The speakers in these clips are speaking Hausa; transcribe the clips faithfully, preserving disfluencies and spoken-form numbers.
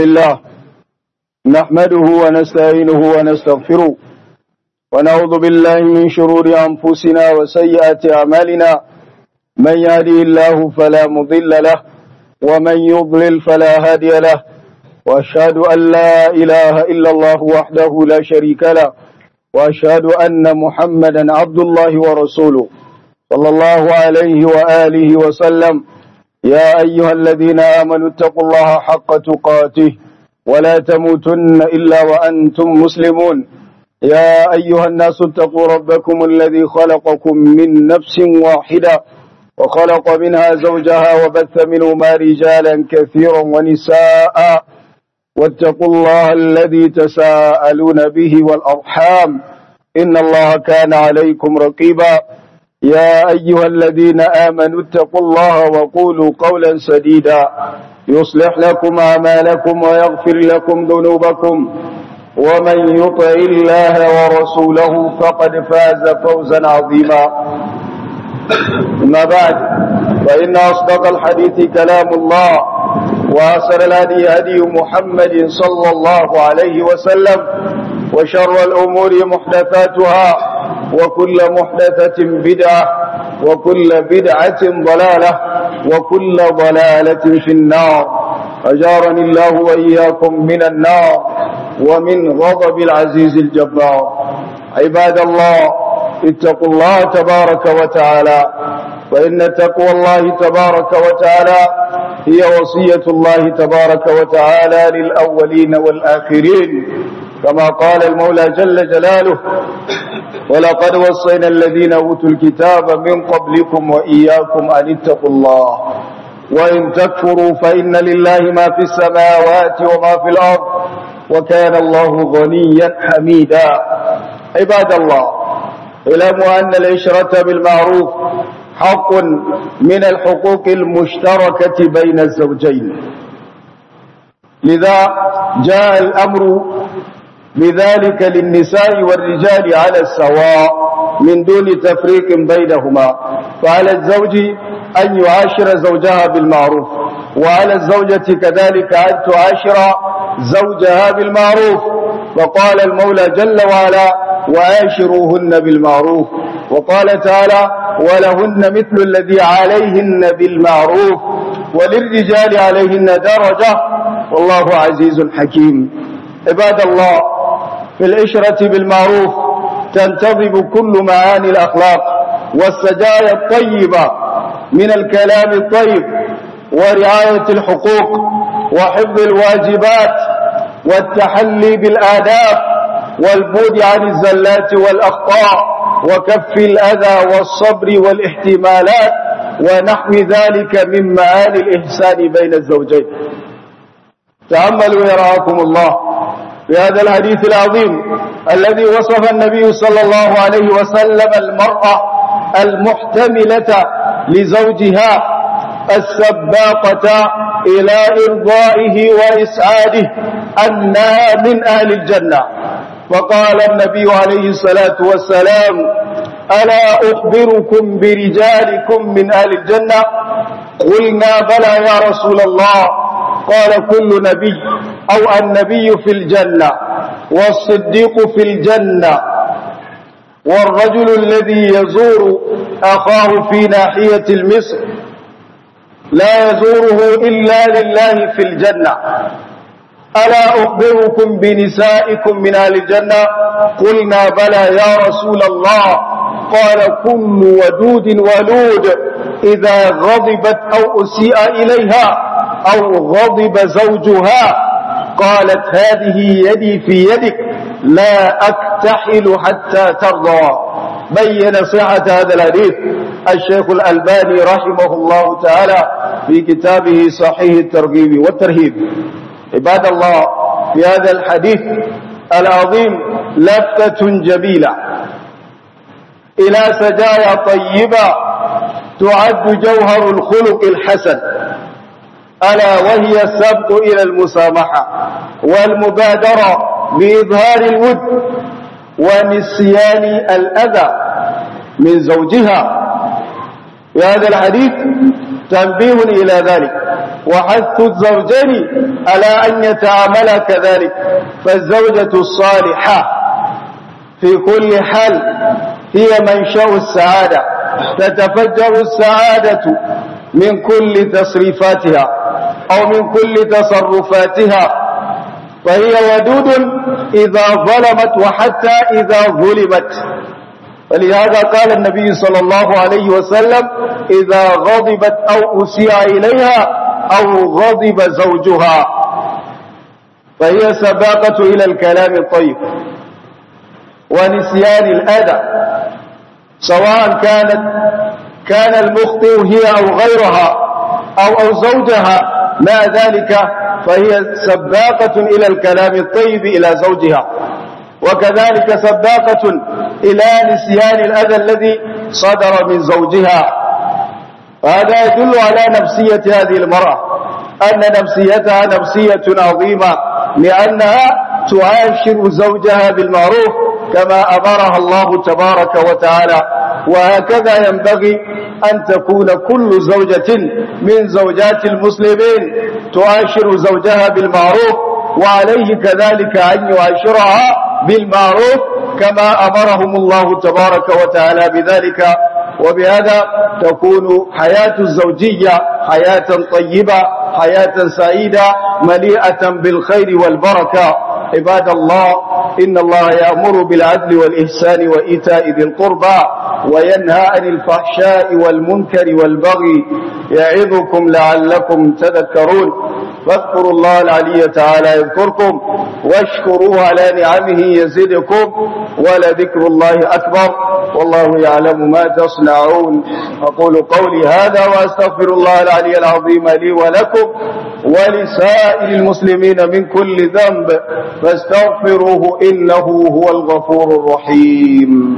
الله نحمده ونستعينه ونستغفره ونعوذ بالله من شرور أنفسنا وسيئات أعمالنا من يهده الله فلا مضل له ومن يضلل فلا هادي له وأشهد أن لا إله إلا الله وحده لا شريك له وأشهد أن محمدا عبد الله ورسوله صلى الله عليه وآله وسلم يا أيها الذين آمنوا اتقوا الله حق تقاته ولا تموتن إلا وأنتم مسلمون يا أيها الناس اتقوا ربكم الذي خلقكم من نفس واحدة وخلق منها زوجها وبث منهما رجالا كثيرا ونساء واتقوا الله الذي تساءلون به والأرحام إن الله كان عليكم رقيبا يا أيها الذين آمنوا اتقوا الله وقولوا قولا سديدا يصلح لكم أعمالكم ويغفر لكم ذنوبكم ومن يطع الله ورسوله فقد فاز فوزا عظيما أما بعد فإن أصدق الحديث كلام الله وأحسن الهدي هدي محمد صلى الله عليه وسلم وشر الأمور محدثاتها وكل محدثة بدعة وكل بدعة ضلالة وكل ضلالة في النار أجارني الله وإياكم من النار ومن غضب العزيز الجبار عباد الله اتقوا الله تبارك وتعالى فإن تقوى الله تبارك وتعالى هي وصية الله تبارك وتعالى للأولين والآخرين كما قال المولى جل جلاله ولقد وصينا الذين أوتوا الكتاب من قبلكم وإياكم أن اتقوا الله وإن تكفروا فإن لله ما في السماوات وما في الأرض وكان الله غنيا حميدا عباد الله اعلموا أن العشرة بالمعروف حق من الحقوق المشتركة بين الزوجين لذا جاء الأمر بذلك للنساء والرجال على السواء من دون تفريق بينهما فعلى الزوج أن يعاشر زوجها بالمعروف وعلى الزوجة كذلك أن تعاشر زوجها بالمعروف فقال المولى جل وعلا وعاشروهن بالمعروف وقال تعالى ولهن مثل الذي عليهن بالمعروف وللرجال عليهن درجة والله عزيز حكيم عباد الله في العشرة بالمعروف تنتظم كل معاني الأخلاق والسجايا الطيبة من الكلام الطيب ورعاية الحقوق وحفظ الواجبات والتحلي بالآداب والبعد عن الزلات والأخطاء وكف الأذى والصبر والاحتمالات ونحو ذلك من معاني الإحسان بين الزوجين. تأملوا يرعاكم الله في هذا الحديث العظيم الذي وصف النبي صلى الله عليه وسلم المرأة المحتملة لزوجها السباقة إلى إرضائه وإسعاده أنها من أهل الجنة وقال النبي عليه الصلاة والسلام ألا أخبركم برجالكم من أهل الجنة قلنا بلى يا رسول الله قال كل نبي أو النبي في الجنة والصديق في الجنة والرجل الذي يزور أخاه في ناحية المصر لا يزوره إلا لله في الجنة ألا أخبركم بنسائكم من أهل الجنة قلنا بلى يا رسول الله قال كل ودود ولود إذا غضبت أو أسيء إليها أو غضب زوجها قالت هذه يدي في يدك لا أكتحل حتى ترضى. بين صحة هذا الحديث الشيخ الألباني رحمه الله تعالى في كتابه صحيح الترغيب والترهيب. عباد الله في هذا الحديث العظيم لفتة جميلة إلى سجايا طيبة تعد جوهر الخلق الحسن ألا وهي السبق إلى المسامحة والمبادرة بإظهار الود ونسيان الأذى من زوجها. في هذا الحديث تنبيه إلى ذلك وحث الزوجين على أن يتعاملا كذلك. فالزوجة الصالحة في كل حال هي منشأ السعادة، تتفجر السعادة من كل تصريفاتها أو من كل تصرفاتها، فهي ودود إذا ظلمت وحتى إذا ظلمت. ولهذا قال النبي صلى الله عليه وسلم: إذا غضبت أو أسيء إليها أو غضب زوجها فهي سباقة إلى الكلام الطيب ونسيان الأذى، سواء كانت كان المخطئ هي أو غيرها أو أو زوجها، مع ذلك فهي سباقة إلى الكلام الطيب إلى زوجها، وكذلك سباقة إلى نسيان الأذى الذي صدر من زوجها. هذا يدل على نفسية هذه المرأة، أن نفسيتها نفسية عظيمة، لأنها تعاشر زوجها بالمعروف كما أمرها الله تبارك وتعالى. وهكذا ينبغي أن تكون كل زوجة من زوجات المسلمين تعاشر زوجها بالمعروف، وعليه كذلك أن يعاشرها بالمعروف كما أمرهم الله تبارك وتعالى بذلك. وبهذا تكون حياة الزوجية حياة طيبة، حياة سعيدة مليئة بالخير والبركة. عباد الله، إن الله يأمر بالعدل والإحسان وإيتاء ذي القربى وينهى عن الفحشاء والمنكر والبغي يعظكم لعلكم تذكرون. فاذكروا الله العلي تعالى يذكركم واشكروه على نعمه يزدكم ولذكر الله أكبر والله يعلم ما تصنعون. أقول قولي هذا وأستغفر الله العلي العظيم لي ولكم ولسائر المسلمين من كل ذنب فاستغفروه إنه هو الغفور الرحيم.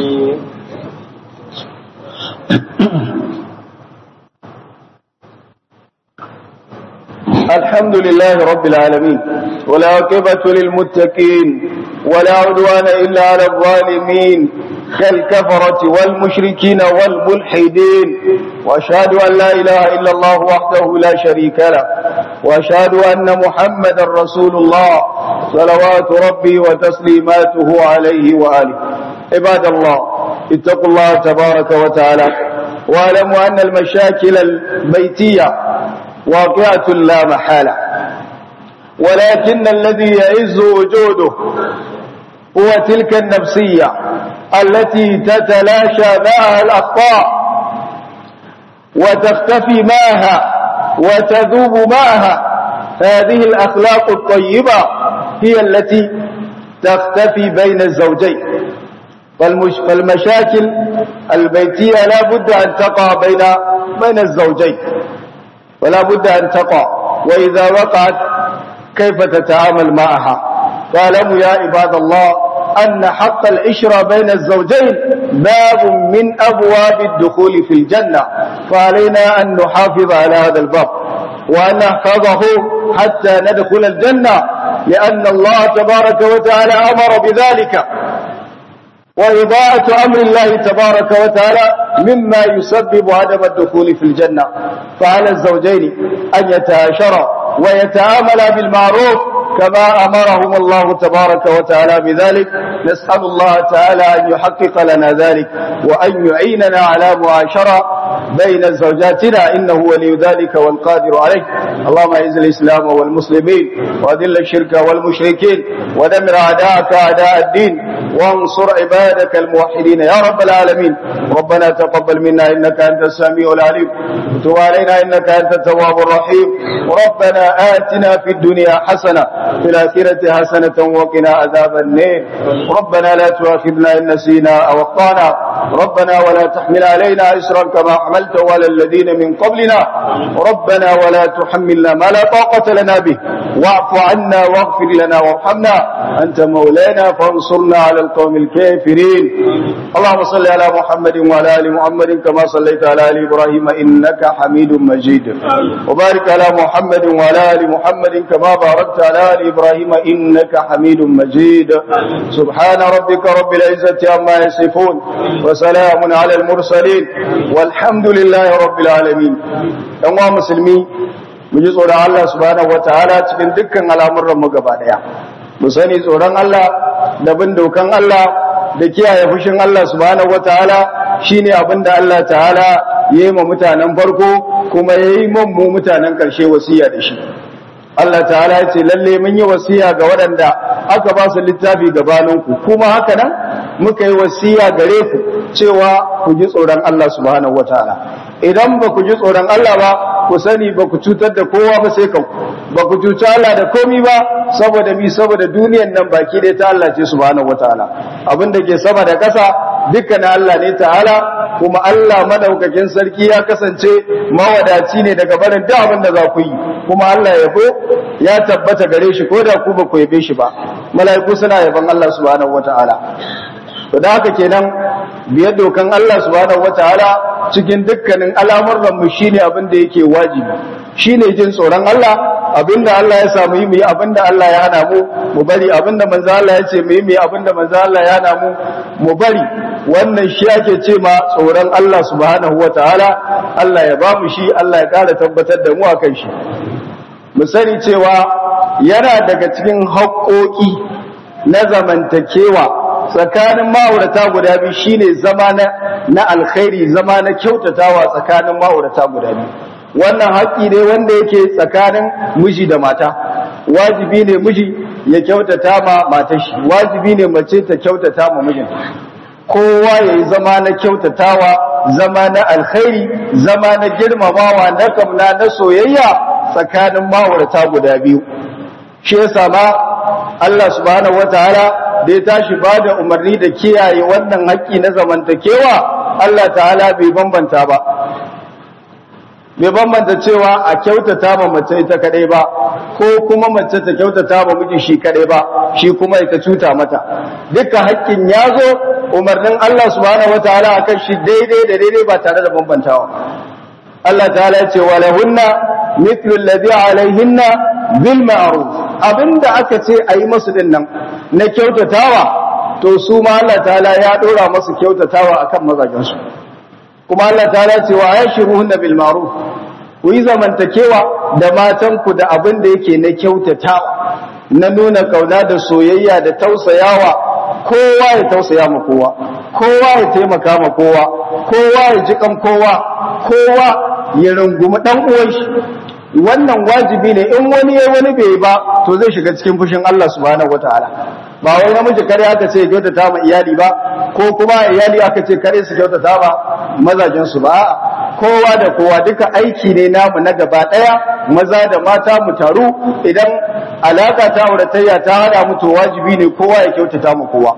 الحمد لله رب العالمين، ولا عقبة للمتقين ولا عدوان إلا على الظالمين كالكفرة والمشركين والملحدين، وأشهد أن لا إله إلا الله وحده لا شريك له، وأشهد أن محمدا رسول الله صلوات ربي وتسليماته عليه وآله. عباد الله، اتقوا الله تبارك وتعالى واعلموا أن المشاكل البيتية واقعة لا محالة، ولكن الذي يعز وجوده هو تلك النفسية التي تتلاشى معها الأخطاء وتختفي معها وتذوب معها. هذه الأخلاق الطيبة هي التي تختفي بين الزوجين. فالمشاكل البيتية لا بد أن تقع بين بين الزوجين، ولا بد أن تقع، وإذا وقعت كيف تتعامل معها؟ فاعلموا يا عباد الله أن حق العشرة بين الزوجين باب من أبواب الدخول في الجنة، فعلينا أن نحافظ على هذا الباب وأن نحفظه حتى ندخل الجنة، لأن الله تبارك وتعالى أمر بذلك، وإضاءة أمر الله تبارك وتعالى مما يسبب عدم الدخول في الجنة. فعلى الزوجين أن يتعاشرا ويتعاملا بالمعروف كما أمرهم الله تبارك وتعالى بذلك. نسأل الله تعالى أن يحقق لنا ذلك وأن يعيننا على معاشرة بين زوجاتنا، إنه ولي ذلك والقادر عليه. اللهم أعز الإسلام والمسلمين وأذل الشرك والمشركين ودمر أعداءك أعداء الدين وانصر عبادك الموحدين يا رب العالمين. ربنا تقبل منا إنك أنت السميع العليم وتب علينا إنك أنت التواب الرحيم. ربنا آتنا في الدنيا حسنة في الآخرة حسنة وقنا عذاب النار. ربنا لا تؤاخذنا إن نسينا أو أخطأنا. ربنا ولا تحمل علينا إصرا كما حملته على الذين من قبلنا. ربنا ولا تحملنا ما لا طاقة لنا به واعف عنا واغفر لنا وارحمنا أنت مولانا فانصرنا على على القوم الكافرين اللهم صل على محمد وعلى آل محمد كما صليت على آل إبراهيم إنك حميد مجيد وبارك على محمد وعلى آل محمد كما باركت على آل إبراهيم إنك حميد مجيد سبحان ربك رب العزة عما يصفون وسلام على المرسلين والحمد لله رب العالمين أيها المسلمين mu ji tsoron Allah subhanahu wataala cikin dukkan al'amuran mu gaba daya mu sani tsoron Allah da bin dokan Allah da kiyaye fushin Allah subhanahu wataala shine abinda Allah ta'ala yayi ma mutanen farko kuma yayi mun mu mutanen karshe wasiya da shi Allah ta'ala ya ce lalle mun yi wasiya ga waɗanda aka ba su littafi gabaninku kuma haka nan muka yi wasiya gare ku cewa ku ji tsoron Allah subhanahu wataala idan ba ku ji tsoron Allah ba ku sani ba ku cutar da kowa ba sai kanku ba ku cuci Allah da komi ba saboda mi saboda duniyar nan baki dai ta Allah ce subhanahu wataala abin da ke sama da ƙasa dukkan Allah ne ta'ala kuma Allah madaukakin sarki ya kasance mawadaci ne daga barin duk abin da za ku yi kuma Allah yabo ya tabbata gare shi ko da ku ba ku yabe shi ba mala'iku suna yaban Allah subhanahu wataala to da haka kenan biyar dokan Allah subhanahu wataala cikin dukkanin al'amuran mu shine abin da yake wajibi shine jin tsoron Allah abinda Allah ya samu yi mu yi abinda Allah ya hana mu mu bari abinda manzo Allah ya ce mu yi mu yi abinda manzo Allah ya hana mu mu bari wannan shi ake ce ma tsoron Allah subhanahu wataala Allah ya ba mu shi Allah ya kara tabbatar da mu akan shi mu sani cewa yana daga cikin haƙoƙi na zamantakewa tsakanin ma'aurata guda biyu shine zama na alkhairi zama na kyautatawa tsakanin ma'aurata guda biyu wannan haƙƙi ne wanda yake tsakanin miji da mata wajibi ne miji ya kyautata ma matar shi wajibi ne mace ta kyautata ma mijinta kowa yayi zama na kyautatawa zama na alkhairi zama na girmamawa na kamna na soyayya tsakanin ma'aurata guda biyu shi yasa ma Allah subhanahu wataala da ya tashi ba da umarni da kiyaye wannan haƙƙi na zamantakewa Allah ta'ala bai bambanta ba bai bambanta cewa a kyautata ma mace ita kadai ba ko kuma mace ta kyautata ma miji shi kadai ba shi kuma ita cuta mata dukkan haƙƙin ya zo umarnin Allah subhanahu wataala akan shi daidai da daidai ba tare da bambantawa Allah ta'ala ya ce walahunna mithlu alladhi alaihinna bil ma'ruf abinda aka ce ayi musu din nan na kyautatawa to su ma Allah ta'ala ya dora musu kyautatawa akan mazajin su kuma Allah ta'ala ce wa ayashiruhunna bil ma'ruf ku yi zamantakewa da matan ku da abinda yake na kyautatawa na nuna kauna da soyayya da tausayawa kowa ya tausaya ma kowa kowa ya taimaka ma kowa kowa ya ji kan kowa kowa ya rungumi dan uwan shi wannan wajibi ne in wani ya wani bai ba to zai shiga cikin fushin Allah subhanahu wataala ba wai namiji kare aka ce kyautata ma iyali ba ko kuma iyali aka ce kare su kyautata ma mazajen su ba kowa da kowa duka aiki ne namu na gaba daya maza da mata mu taru idan alaka ta auratayya ta hada mu to wajibi ne kowa ya kyautata mu kowa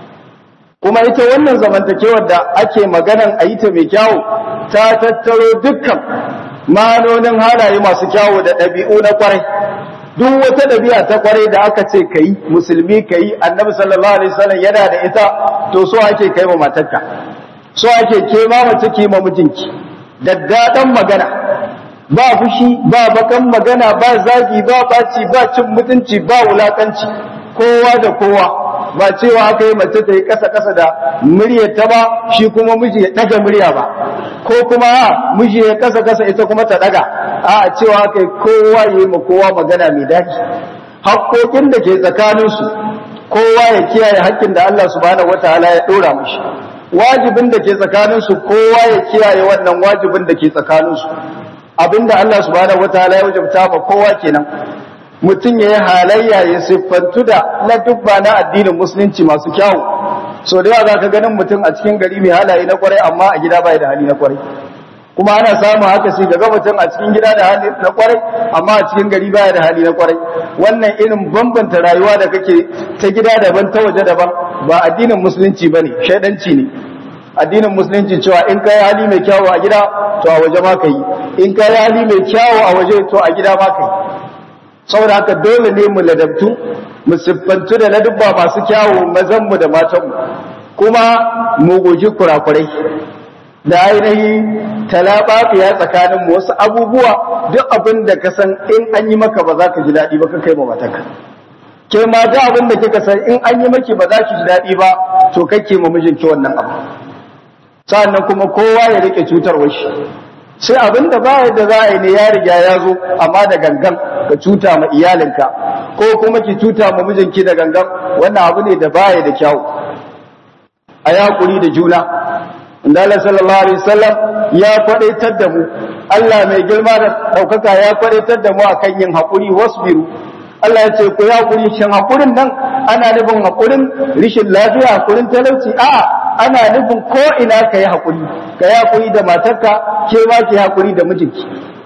kuma ita wannan zamantakewar da ake maganan a yi ta mai kyawu ta tattaro dukkan ma'anonin halaye masu kyawu da ɗabi'u na kwarai duk wata ɗabi'a ta kwarai da aka ce ka yi musulmi ka yi annabi sallallahu alaihi wasallam yana da ita to so ake kai wa matarka so ake ke ma mace ke ma mijinki daddaɗan magana ba fushi ba bakan magana ba zagi ba baci ba cin mutunci ba wulakanci kowa da kowa ba cewa aka yi mace ta yi kasa-kasa da muryarta ba shi kuma miji ya ɗaga murya ba ko kuma ha miji ya kasa-kasa ita kuma ta ɗaga a cewa aka yi kowa ya yi ma kowa magana mai daɗi haƙƙoƙin da ke tsakaninsu kowa ya kiyaye haƙƙin da Allah subhanahu wataala ya ɗora mashi wajibin da ke tsakaninsu kowa ya kiyaye wannan wajibin da ke tsakaninsu abinda Allah subhanahu wataala ya wajabta ma kowa kenan mutum ya yi halayya ya siffantu da na dubba na addinin musulunci masu kyawu so da yawa za ka ganin mutum a cikin gari mai halaye na kwarai amma a gida bai da hali na kwarai kuma ana samun haka sai daga mutum a cikin gida da hali na kwarai amma a cikin gari baya da hali na kwarai wannan irin bambanta rayuwa da kake ta gida daban ta waje daban ba addinin musulunci bane shaidanci ne addinin musulunci cewa in kai hali mai kyawu a gida to a waje ma kai in kai hali mai kyawu a waje to a gida ma kai saboda haka dole ne mu ladabtu mu siffantu da ladabba masu kyawu mazan mu da matan mu kuma mu goji kurakurai da ainihin talabafiya tsakanin mu wasu abubuwa duk abin da ka san in an yi maka ba za ka ji daɗi ba ka kai ma matarka ke ma da abin da kika san in an yi maki ba za ki ji daɗi ba to kake ma mijinki wannan abu sannan kuma kowa ya rike cutarwar shi sai abin da ba yadda za a yi ne ya riga ya zo amma da gangan ka cuta ma iyalinka ko kuma ki cuta ma mijinki da gangan wannan abu ne da baya da kyau a yakuri da juna inda Allah sallallahu alaihi wasallam ya faɗaitar da mu Allah mai girma da ɗaukaka ya faɗaitar da mu akan yin haƙuri wasbiru Allah ya ce ku yi haƙuri shin haƙurin nan ana nufin haƙurin rishin lafiya haƙurin talauci a'a ana nufin ko ina ka yi haƙuri ka yi haƙuri da matarka ke ma ki haƙuri da mijinki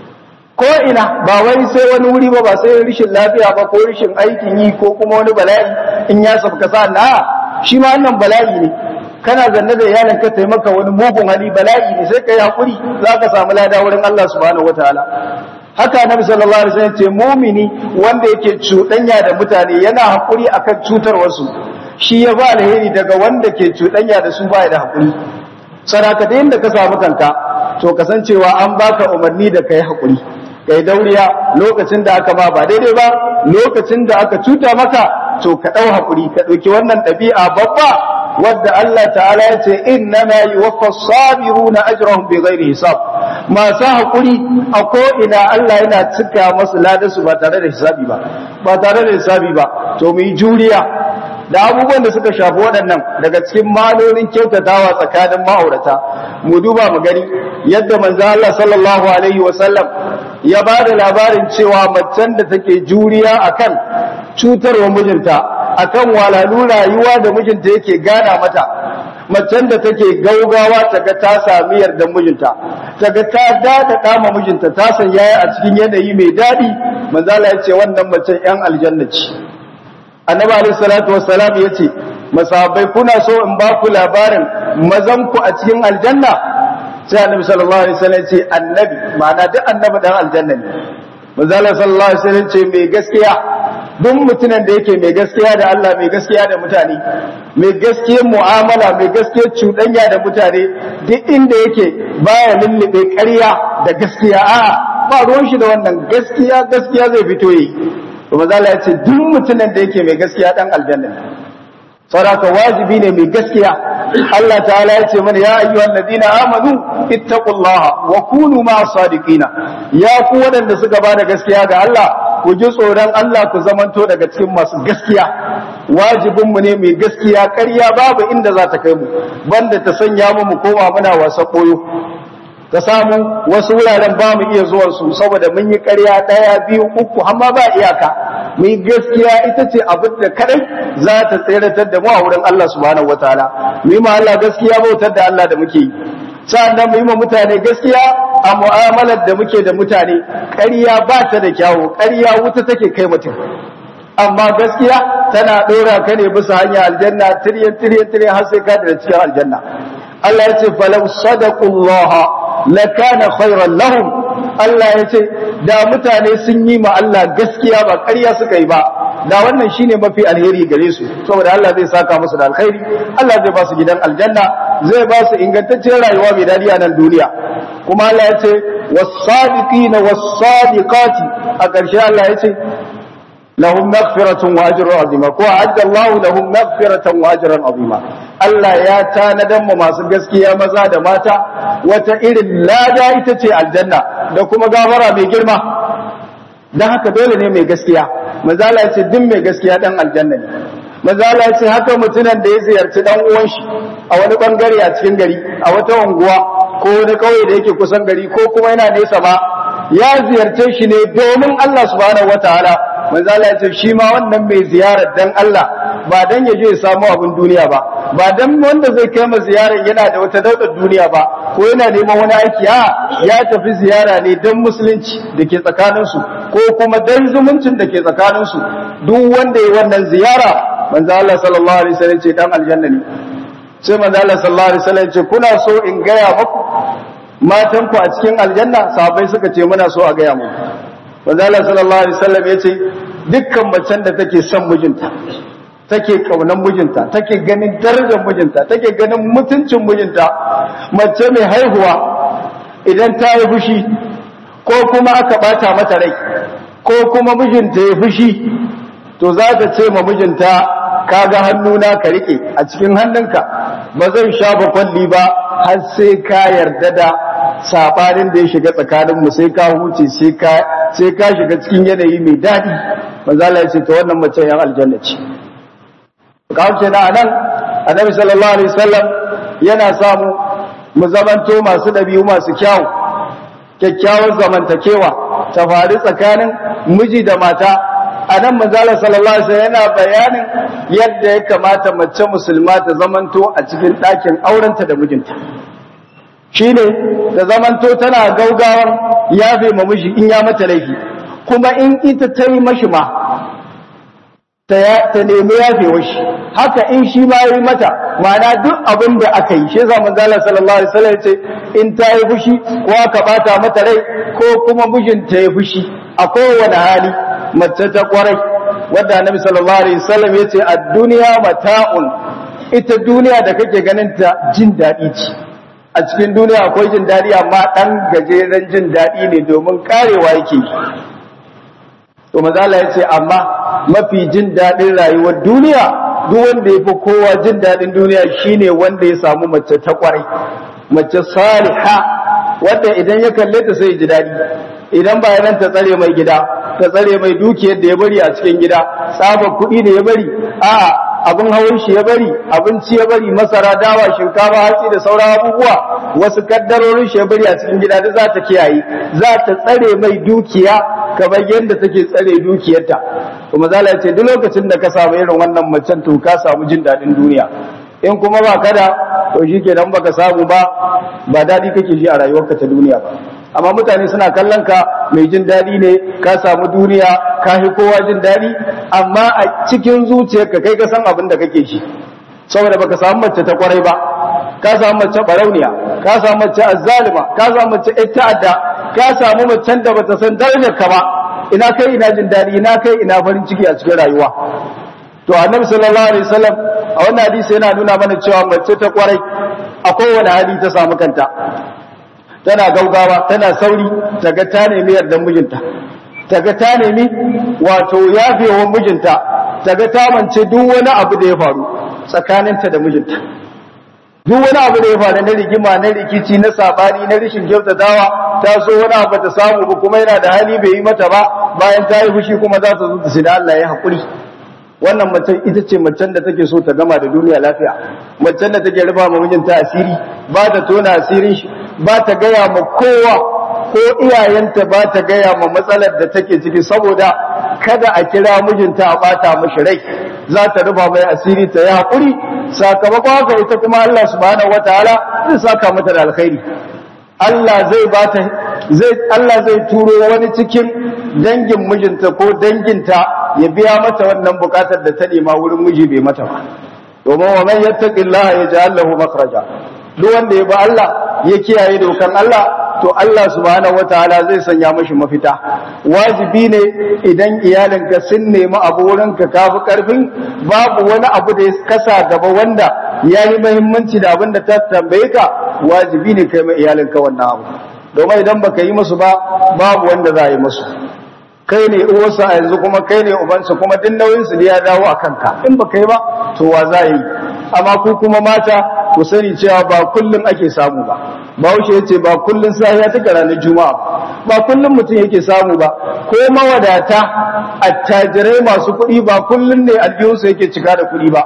ko ina ba wai sai wani wuri ba ba sai rishin lafiya ba ko rishin aikin yi ko kuma wani bala'i in ya sabka sa na shi ma wannan bala'i ne kana zanne da iyalin ka taimaka wani mugun hali bala'i ne sai ka yi haƙuri za ka samu lada wurin Allah subhanahu wataala haka annabi sallallahu alaihi wasallam ce mumini wanda yake cuɗanya da mutane yana haƙuri akan cutar wasu shi ya ba alheri daga wanda ke cuɗanya da su baya da haƙuri saraka da yanda ka samu kanka to kasancewa an baka umarni da kai haƙuri kai dauriya lokacin da aka ba ba daidai ba lokacin da aka cuta maka to ka ɗau haƙuri ka ɗauki wannan ɗabi'a babba wadda Allah ta'ala ya ce innama yuwaffa as-sabiruna ajrahum bighairi hisab masu haƙuri a ko ina Allah yana cika masu ladansu ba tare da hisabi ba ba tare da hisabi ba to mu yi juriya da abubuwan da suka shafi waɗannan daga cikin malolin kyautatawa tsakanin ma'aurata mu duba mu gani yadda manzo Allah sallallahu alaihi wasallam ya ba da labarin cewa macen da take juriya akan cutarwa mijinta akan walalu rayuwa da mijinta yake gana mata macen da take gaugawa ta ga ta sami yardan mijinta ta ga ta dada dama mijinta ta san yayi a cikin yanayi mai dadi manzo Allah ya ce wannan macen yan aljanna ce annabi alaihi salatu wassalam ya ce masahabai kuna so in ba ku labarin mazan ku a cikin aljanna sai annabi sallallahu alaihi wasallam ya ce annabi ma'ana duk annabi dan aljanna ne manzo Allah sallallahu alaihi wasallam ce mai gaskiya duk mutumin da yake mai gaskiya da Allah mai gaskiya da mutane mai gaskiyar mu'amala mai gaskiyar cuɗanya da mutane duk inda yake baya lullube ƙarya da gaskiya a'a ba ruwan shi da wannan gaskiya gaskiya zai fito yi to manzo Allah ya ce duk mutumin da yake mai gaskiya dan aljanna ne saboda wajibi ne mai gaskiya Allah ta'ala ya ce mana ya ayyuhal ladina amanu ittaqullaha wa kunu ma'as sadiqina ya ku wadanda suka bada gaskiya ga Allah ku ji tsoron Allah ku zamanto daga cikin masu gaskiya wajibin mu ne mai gaskiya ƙarya babu inda za ta kai mu banda ta sanya mu mu koma muna wasa koyo ka samu wasu wuraren ba mu iya zuwa su saboda mun yi ƙarya ɗaya biyu uku amma ba iyaka mu yi gaskiya ita ce abin da kadai za ta tseratar da mu a wurin Allah subhanahu wataala mu yi ma Allah gaskiya bautar da Allah da muke yi sannan mu yi ma mutane gaskiya a mu'amalar da muke da mutane ƙarya ba ta da kyawu ƙarya wuta take kai mutum amma gaskiya tana ɗora ka ne bisa hanya aljanna tiryan tiryan tiryan har sai ka da cikin aljanna Allah ya ce falau sadaqullaha lakana khairan lahum Allah ya ce da mutane sun yi ma Allah gaskiya ba ƙarya suka yi ba da wannan shine mafi alheri gare su saboda Allah zai saka musu da alkhairi Allah zai ba su gidan aljanna zai ba su ingantaccen rayuwa mai dadi a nan duniya kuma Allah ya ce was-sadiqina was-sadiqati a ƙarshe Allah ya ce lahum maghfiratun wa ajrun azima ko adda Allah lahum maghfiratan wa ajran azima Allah ya tanadan mu masu gaskiya maza da mata wata irin lada ita ce aljanna da kuma gafara mai girma dan haka dole ne mai gaskiya manzo Allah ya ce din mai gaskiya dan aljanna ne manzo Allah ya ce haka mutunan da ya ziyarci dan uwan shi a wani bangare a cikin gari a wata unguwa ko wani kauye da yake kusan gari ko kuma yana nesa ba ya ziyarce shi ne domin Allah subhanahu wataala manzo Allah ya ce shi ma wannan mai ziyarar dan Allah ba dan ya je ya samu abin duniya ba ba dan wanda zai kai ma ziyarar yana da wata daudar duniya ba ko yana neman wani aiki a ya tafi ziyara ne dan musulunci dake tsakanin su ko kuma dan zumuncin dake tsakanin su duk wanda yayi wannan ziyara manzo Allah sallallahu alaihi wasallam ce dan aljanna ne sai manzo Allah sallallahu alaihi wasallam ce kuna so in gaya muku matan ku a cikin aljanna sahabbai suka ce muna so a gaya muku wanda Allah sallallahu alaihi wasallam yace dukkan macen da take son mijinta take kaunan mijinta take ganin darajar mijinta take ganin mutuncin mijinta mace mai haihuwa idan ta yi fushi ko kuma aka bata mata rai ko kuma mijinta ya fushi to za ta ce ma mijinta kaga hannuna ka rike a cikin hannunka ba zan shafa kwalli ba har sai ka yarda da sabanin da ya shiga tsakanin mu sai ka huce sai ka sai ka shiga cikin yanayi mai dadi manzo Allah ya ce to wannan mace yan aljanna ce kace da anan annabi sallallahu alaihi wasallam yana samu mu zamanto masu dabi'u masu kyau kyakkyawar zamantakewa ta faru tsakanin miji da mata anan manzo Allah sallallahu alaihi wasallam yana bayanin yadda ya kamata mace musulma ta zamanto a cikin ɗakin aurenta da mijinta shine da zamanto tana gaugawan yafe ma miji in ya mata laifi kuma in ita ta yi mashi ma ta nemi yafewa shi haka in shi ma yi mata ma'ana duk abin da aka yi shi yasa manzo Allah sallallahu alaihi wasallam ce in ta yi fushi ko aka bata mata rai ko kuma mijinta ya fushi a kowane hali mace ta kwarai wadda Annabi sallallahu alaihi wasallam yace ad-dunya mata'un ita duniya da kake ganin ta jin dadi ce a cikin duniya akwai jin dadi amma dan gajeren jin dadi ne domin karewa yake to manzo Allah yace amma mafi jin dadin rayuwar duniya duk wanda yafi kowa jin dadin duniya shine wanda ya samu mace ta kwarai mace salihah wanda idan ya kalle ta sai ji dadi idan ba nan ta tsare mai gida ta tsare mai dukiyar da ya bari a cikin gida tsabar kuɗi da ya bari a abin hawan shi ya bari abinci ya bari masara dawa shinkafa hatsi da sauran abubuwa wasu kaddarorin shi ya bari a cikin gida da za ta kiyaye za ta tsare mai dukiya kamar yadda take tsare dukiyarta kuma zala ya ce duk lokacin da ka samu irin wannan macen to ka samu jin daɗin duniya in kuma ba kada to shi kenan baka samu ba ba daɗi kake ji a rayuwarka ta duniya ba amma mutane suna kallon ka mai jin daɗi ne ka samu duniya ka fi kowa jin daɗi amma a cikin zuciyarka kai ka san abin da kake ji saboda baka samu mace ta kwarai ba ka samu mace barauniya ka samu mace azzalima ka samu mace ta'adda ka samu macen da bata san darajar ka ba ina kai ina jin daɗi ina kai ina farin ciki a cikin rayuwa to annabi sallallahu alaihi wasallam a wannan hadisi yana nuna mana cewa mace ta kwarai a kowane hali ta samu kanta tana gaugawa tana sauri taga ta nemi yardan mijinta taga ta nemi wato yafewar mijinta taga ta mance duk wani abu da ya faru tsakaninta da mijinta duk wani abu da ya faru na rigima na rikici na sabani na rishin kyautatawa ta so wani abu ta samu ba kuma yana da hali bai yi mata ba bayan ta yi fushi kuma za ta zo ta da Allah ya haƙuri wannan macen ita ce macen da take so ta gama da duniya lafiya macen da take rufa ma mijinta asiri ba ta tona asirin shi ba ta gaya ma kowa ko iyayenta ba ta gaya ma matsalar da take ciki saboda kada a kira mijinta a bata mashi rai za ta rufa mai asiri ta yi haƙuri sakamakon haka ita kuma Allah subhanahu wataala zai saka mata da alkhairi Allah zai bata zai Allah zai turo wani cikin dangin mijinta ko danginta ya biya mata wannan bukatar da ta nema wurin miji bai mata ba domin wa man yattaqillaha yaj'al lahu makhraja duk wanda ya ba Allah ya kiyaye dokan Allah to Allah subhanahu wataala zai sanya mashi mafita wajibi ne idan iyalinka sun nemi abu wurinka kafi karfin babu wani abu da ya kasa gaba wanda yayi muhimmanci da abin da ta tambaye ka wajibi ne kai ma iyalinka wannan abu domin idan baka yi musu ba babu wanda za a yi musu kai ne uwarsa a yanzu kuma kai ne ubansa kuma duk nauyinsu da ya dawo a kanka in baka yi ba to wa za yi amma ku kuma mata ku sani cewa ba kullum ake samu ba bahaushe ya ce ba kullum safiya take ranar juma'a ba kullum mutum yake samu ba ko mawadata attajirai masu kuɗi ba kullum ne aljihunsu yake cika da kuɗi ba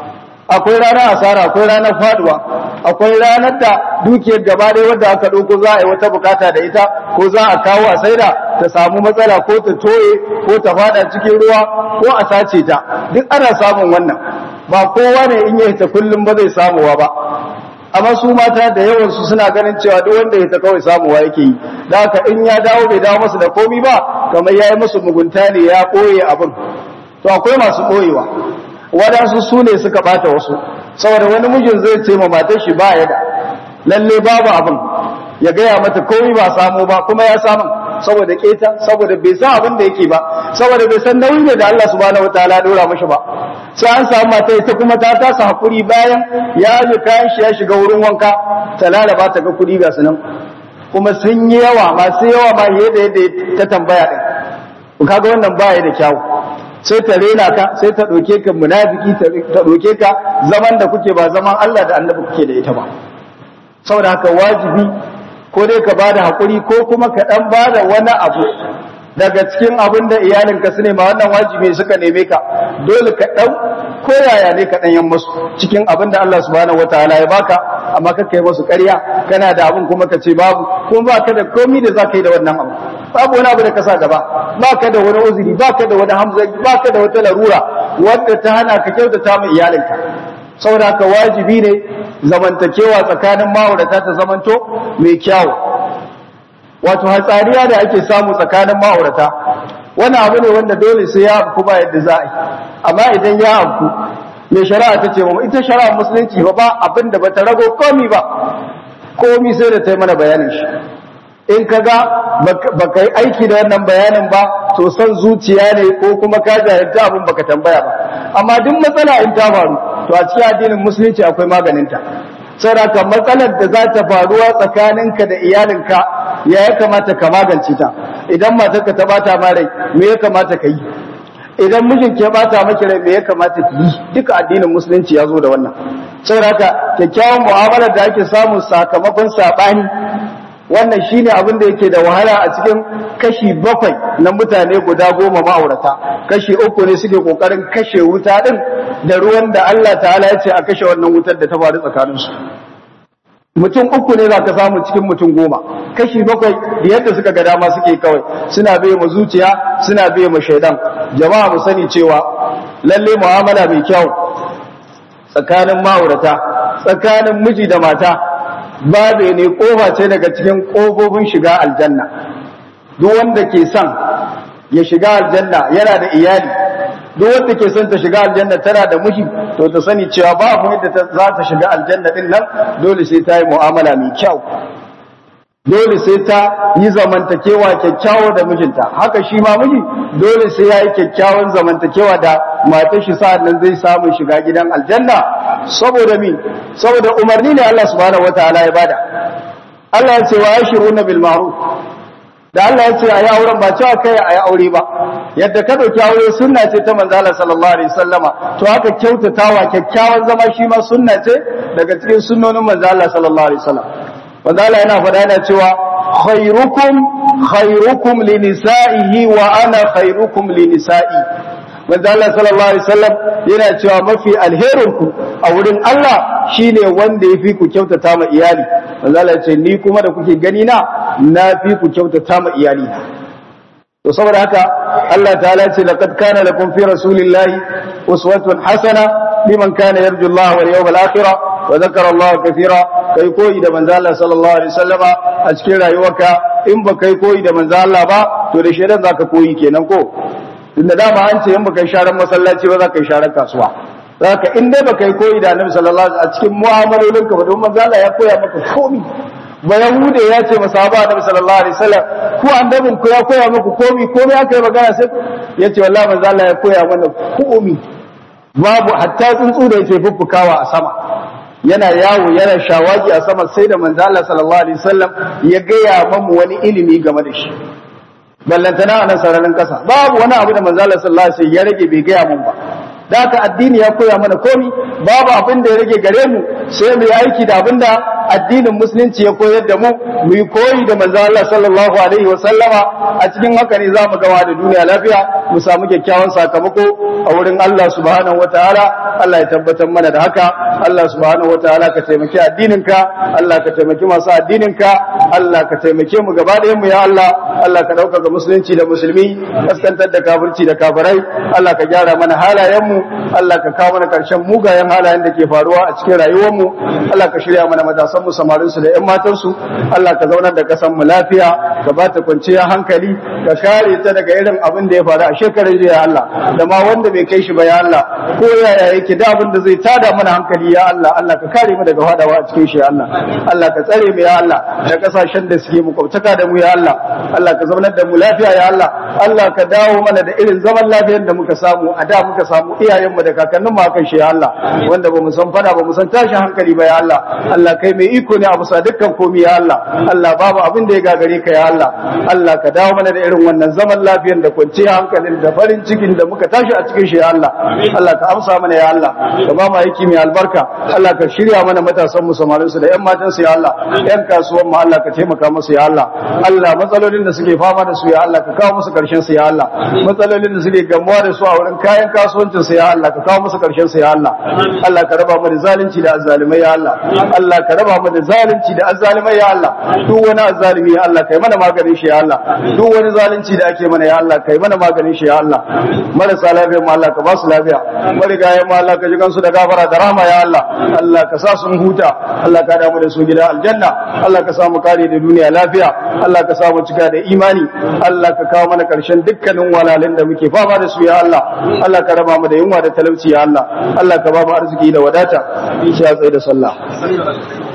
akwai ranar asara akwai ranar faduwa akwai ranar da dukiyar gaba ɗaya wadda aka ɗauko za a yi wata bukata da ita ko za a kawo a saida ta samu matsala ko ta toye ko ta fada cikin ruwa ko a sace ta duk ana samun wannan ba kowa ne in yi ta kullum ba zai samuwa ba amma su mata da yawan su suna ganin cewa duk wanda ya ta kawai samuwa yake yi da haka in ya dawo bai dawo masa da komi ba kamar ya yi musu mugunta ne ya ɓoye abin to akwai masu ɓoyewa waɗansu su ne suka ɓata wasu saboda wani mijin zai ce ma matar shi ba ya da lalle babu abin ya gaya mata komai ba samu ba kuma ya samu saboda keta saboda bai san abin da yake ba saboda bai san nauyin da Allah subhanahu wataala ya dora mashi ba sai an samu mata ita kuma ta tasa hakuri bayan ya ji kayan shi ya shiga wurin wanka ta lalaba ta ga kudi ga sunan kuma sun yi yawa masu yawa ma yadda yadda ta tambaya din kaga wannan baya da kyau sai ta rena ka sai ta ɗauke ka munafiki ta ɗauke ka zaman da kuke ba zaman Allah da annabi kuke da ita ba saboda haka wajibi ko dai ka bada hakuri ko kuma ka dan bada wani abu daga cikin abin da iyalinka su nema wannan wajibi suka neme ka dole ka dan koyaya ne ka dan yan musu cikin abin da Allah subhanahu wataala ya baka amma ka kai musu ƙarya kana da abin kuma ka ce babu kuma baka da komai da zaka yi da wannan abu babu wani abu da ka sa gaba baka da wani uzuri baka da wani hamza baka da wata larura wanda ta hana ka kyautata ma iyalinka saboda haka wajibi ne zamantakewa tsakanin ma'aurata ta zamanto mai kyau wato hatsariya da ake samu tsakanin ma'aurata wani abu ne wanda dole sai ya afku ba yadda za a yi amma idan ya afku mai shari'a ta ce mu ita shari'a musulunci ba ba abin da bata rago komi ba komi sai da ta yi mana bayanin shi in ka ga baka yi aiki da wannan bayanin ba to san zuciya ne ko kuma ka jahilta abin baka tambaya ba amma duk matsala in ta faru to a cikin addinin musulunci akwai maganinta saboda matsalar da za ta faruwa tsakaninka da iyalinka ya ya kamata ka magance ta idan matarka ta bata ma rai me ya kamata ka yi idan mijinki ya bata maki rai me ya kamata ki yi duka addinin musulunci ya zo da wannan saboda haka kyakkyawan mu'amalar da ake samu sakamakon sabani wannan shine abin da yake da wahala a cikin kashi bakwai na mutane guda goma ma'aurata kashi uku ne suke kokarin kashe wuta din da ruwan da Allah ta'ala ya ce a kashe wannan wutar da ta faru tsakanin su mutum uku ne za ka samu cikin mutum goma kashi bakwai da yadda suka ga dama suke kawai suna bai mu zuciya suna bai mu shaidan jama'a mu sani cewa lalle mu'amala mai kyau tsakanin ma'aurata tsakanin miji da mata babe ne kofa ce daga cikin kofofin shiga aljanna duk wanda ke son ya shiga aljanna yana da iyali duk wanda ke son ta shiga aljanna tana da miji to ta sani cewa babu yadda ta za ta shiga aljanna din nan dole sai ta yi mu'amala mai kyau dole sai ta yi zamantakewa kyakkyawa da mijinta haka shi ma miji dole sai ya yi kyakkyawan zamantakewa da matar shi sa'an nan zai samu shiga gidan aljanna saboda mi saboda umarni ne Allah subhanahu wataala ya bada Allah ya ce wa yashiruna bil ma'ruf da Allah ya ce ayi auren ba cewa kai ayi aure ba yadda ka dauki aure sunna ce ta manzo Allah sallallahu alaihi wasallama to haka kyautatawa kyakkyawan zama shi ma sunna ce daga cikin sunnonin manzo Allah sallallahu alaihi wasallam manzo Allah yana faɗa yana cewa khairukum khairukum li nisa'ihi wa ana khairukum li nisa'i manzo Allah sallallahu alaihi wasallam yana cewa mafi alherin ku a wurin Allah shine wanda yafi ku kyautata ma iyali manzo Allah ya ce ni kuma da kuke gani na na fi ku kyautata ma iyali na to saboda haka Allah ta'ala ya ce laqad kana lakum fi rasulillahi uswatun hasana liman kana yarju Allah wal yawmal akhir wa dhakara Allah kaseera kai koyi da manzo Allah sallallahu alaihi wasallama a cikin rayuwarka in ba kai koyi da manzo Allah ba to da shedan zaka koyi kenan ko tunda dama an ce in baka yi sharan masallaci ba za ka yi sharan kasuwa zaka in dai baka yi koyi da Annabi sallallahu alaihi wasallam a cikin mu'amalolinka ba don manzo Allah ya koya maka komai ba yahude ya ce masahaba Annabi sallallahu alaihi wasallam ku annabin ku ya koya muku komai komai aka yi magana sai yace wallahi manzo Allah ya koya mana komai babu hatta tsuntsu da yake fuffukawa a sama yana yawo yana shawagi a sama sai da manzo Allah sallallahu alaihi wasallam ya gaya mamu wani ilimi game da shi ballantana a nan sararin kasa babu wani abu da manzo Allah sallallahu alaihi wasallam ya rage bai gaya mun ba da haka addini ya koya mana komi babu abin da ya rage gare mu sai mu yi aiki da abin da addinin musulunci ya koyar da mu mu yi koyi da manzo Allah sallallahu alaihi wasallama a cikin haka ne zamu gawa da duniya lafiya mu samu kyakkyawan sakamako a wurin Allah subhanahu wataala Allah ya tabbatar mana da haka Allah subhanahu wataala ka taimaki addininka Allah ka taimaki masu addininka Allah ka taimake mu gaba ɗayan mu ya Allah Allah ka dauka ga musulunci da musulmi kaskantar da kafirci da kafirai Allah ka gyara mana halayen mu Allah ka kawo mana karshen mugayen halayen da ke faruwa a cikin rayuwar mu Allah ka shirya mana matasan mu samarin su da ƴan matan su Allah ka zaunar da kasan mu lafiya ka ba ta kwanciya hankali ka kare ta daga irin abin da ya faru a shekarar jiya ya Allah da ma wanda bai kai shi ba ya Allah ko yaya yake da abin da zai tada mana hankali ya Allah Allah ka kare mu daga fadawa a cikin shi ya Allah Allah ka tsare mu ya Allah da kasashen da suke makwabtaka da mu ya Allah Allah ka zaunar da mu lafiya ya Allah Allah ka dawo mana da irin zaman lafiyar da muka samu a da muka samu iyayenmu da kakanninmu akan shi ya Allah wanda ba mu san fada ba mu san tashin hankali ba ya Allah Allah kai mai iko ne a bisa dukkan komai ya Allah Allah babu abin da ya gagare ka ya Allah Allah ka dawo mana da irin wannan zaman lafiyar da kwanciyar hankalin da farin cikin da muka tashi a cikin shi ya Allah Allah ka amsa mana ya Allah ka ba mu aiki mai albarka Allah ka shirya mana matasan mu samarin su da ƴan matan su ya Allah ƴan kasuwan mu Allah ka taimaka musu ya Allah Allah matsalolin da suke fama da su ya Allah ka kawo musu karshen su ya Allah matsalolin da suke gamuwa da su a wurin kayan kasuwancin su ya Allah ka kawo musu karshen su ya Allah Allah ka raba mu da zalunci da azzalimai ya Allah Allah ka raba mu da zalunci da azzalimai ya Allah duk wani azzalimi ya Allah kai mana maganin shi ya Allah duk wani zalunci da ake mana ya Allah kai mana maganin shi ya Allah marasa lafiya mu Allah ka ba su lafiya marigayen mu Allah ka ji kansu da gafara da rahama ya Allah Allah ka sa sun huta Allah ka damu da su gida aljanna Allah ka sa mu kare da duniya lafiya Allah ka sa mu cika da imani Allah ka kawo mana karshen dukkanin walalin da muke fama da su ya Allah Allah ka raba mu da yunwa da talauci ya Allah Allah ka ba mu arziki da wadata insha Allah da sallah